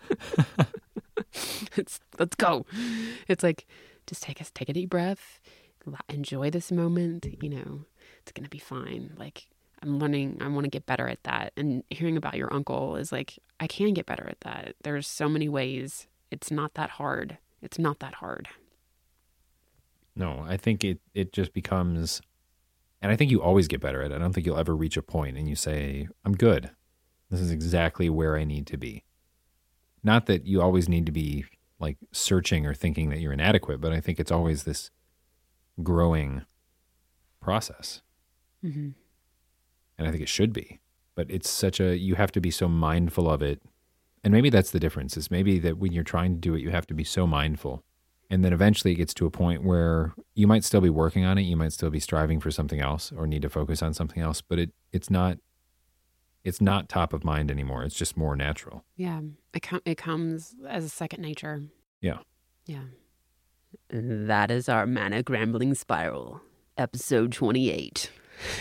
it's, let's go. It's like, just take us, take a deep breath, enjoy this moment. You know, it's going to be fine. Like, I'm learning, I want to get better at that. And hearing about your uncle is like, I can get better at that. There's so many ways. It's not that hard. It's not that hard. No, I think it, it just becomes, and I think you always get better at it. I don't think you'll ever reach a point and you say, I'm good. This is exactly where I need to be. Not that you always need to be like searching or thinking that you're inadequate, but I think it's always this growing process. Mm-hmm. And I think it should be, but it's such a, you have to be so mindful of it. And maybe that's the difference, is maybe that when you're trying to do it, you have to be so mindful And then eventually it gets to a point where you might still be working on it. You might still be striving for something else or need to focus on something else, but it it's not it's not top of mind anymore. It's just more natural. Yeah. It, com- it comes as a second nature. Yeah. Yeah. That is our Manic Rambling Spiral, episode twenty-eight.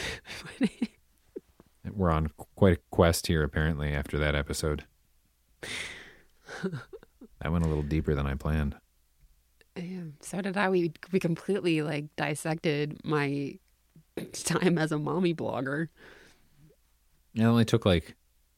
We're on quite a quest here, apparently, after that episode. That went a little deeper than I planned. Yeah, so did I. We we completely like dissected my time as a mommy blogger. It only took like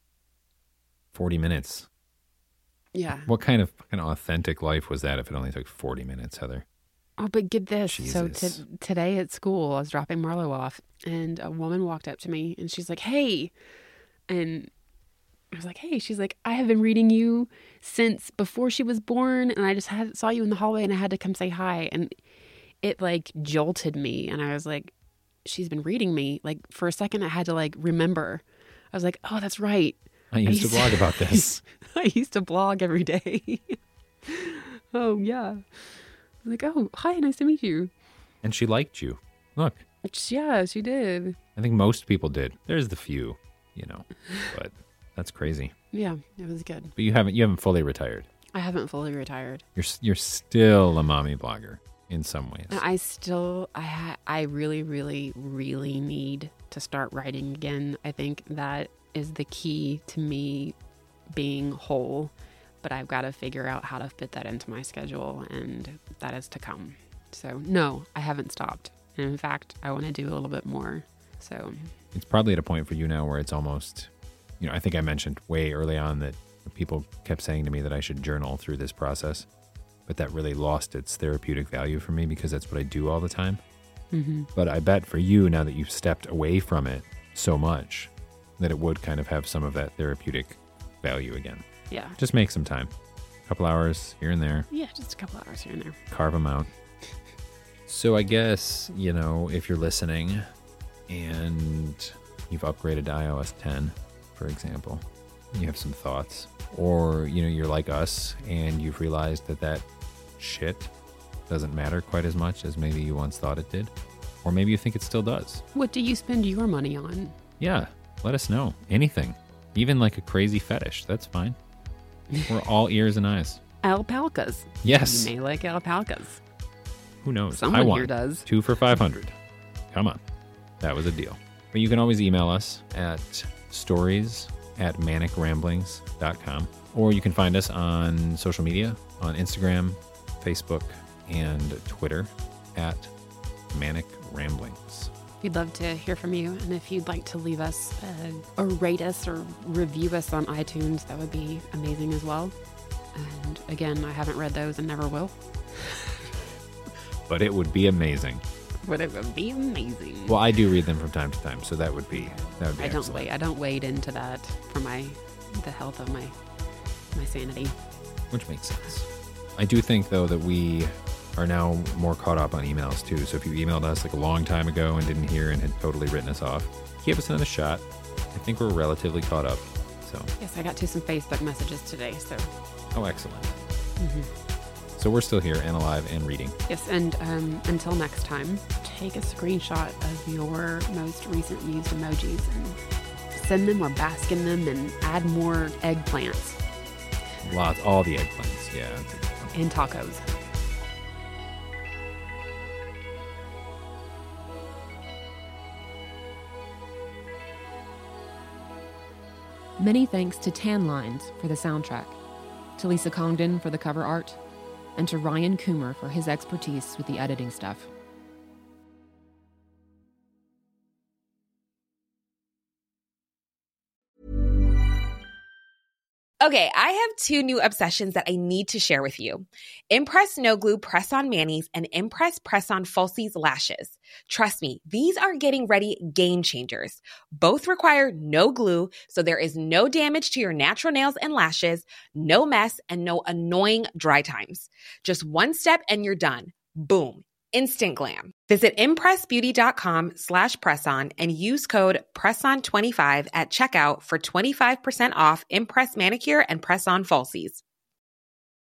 forty minutes. Yeah. What kind of kind of authentic life was that if it only took forty minutes, Heather? Oh, but get this. Jesus. So t- today at school, I was dropping Marlo off, and a woman walked up to me, and she's like, "Hey," and I was like, "Hey." She's like, "I have been reading you since before she was born, and I just had saw you in the hallway, and I had to come say hi." And it like jolted me, and I was like, "She's been reading me." Like for a second, I had to like remember. I was like, "Oh, that's right. I used, I used to blog about this. I used to blog every day." Oh yeah. Like, "Oh, hi, nice to meet you." And she liked you. Look. Yeah, she did. I think most people did. There's the few, you know, but that's crazy. Yeah, it was good. But you haven't you haven't fully retired. I haven't fully retired. You're you're still a mommy blogger in some ways. I still I ha- I really really really need to start writing again. I think that is the key to me being whole. But I've got to figure out how to fit that into my schedule, and that is to come. So, no, I haven't stopped. And in fact, I want to do a little bit more. So, it's probably at a point for you now where it's almost, you know, I think I mentioned way early on that people kept saying to me that I should journal through this process, but that really lost its therapeutic value for me because that's what I do all the time. mm-hmm. But I bet for you, now that you've stepped away from it so much, that it would kind of have some of that therapeutic value again. Yeah. Just make some time. A couple hours here and there. Yeah, just a couple hours here and there. Carve them out. So I guess, you know, if you're listening and you've upgraded to i O S ten, for example, you have some thoughts. Or, you know, you're like us and you've realized that that shit doesn't matter quite as much as maybe you once thought it did. Or maybe you think it still does. What do you spend your money on? Yeah, let us know. Anything. Even like a crazy fetish. That's fine. We're all ears and eyes. Alpacas. Yes. You may like alpacas. Who knows? Someone I want here does. Two for five hundred. Come on. That was a deal. But you can always email us at stories at manic ramblings dot com. Or you can find us on social media, on Instagram, Facebook, and Twitter at Manic Ramblings. We'd love to hear from you. And if you'd like to leave us uh, or rate us or review us on iTunes, that would be amazing as well. And again, I haven't read those and never will. But it would be amazing. But it would be amazing. Well, I do read them from time to time, so that would be that would be I don't excellent. wait. I don't wade into that for my the health of my my sanity. Which makes sense. I do think, though, that we are now more caught up on emails, too. So if you emailed us like a long time ago and didn't hear and had totally written us off, give us another shot. I think we're relatively caught up. So. Yes, I got to some Facebook messages today, so. Oh, excellent. Mm-hmm. So we're still here and alive and reading. Yes, and um, until next time, take a screenshot of your most recent used emojis and send them or bask in them and add more eggplants. Lots, all the eggplants, yeah. That's a good one. And tacos. Many thanks to Tan Lines for the soundtrack, to Lisa Congdon for the cover art, and to Ryan Coomer for his expertise with the editing stuff. Okay, I have two new obsessions that I need to share with you. Impress No Glue Press-On Manis and Impress Press-On Falsies Lashes. Trust me, these are getting ready game changers. Both require no glue, so there is no damage to your natural nails and lashes, no mess, and no annoying dry times. Just one step and you're done. Boom. Instant glam. Visit impressbeauty.com slash presson and use code presson twenty-five at checkout for twenty-five percent off Impress Manicure and Press-On Falsies.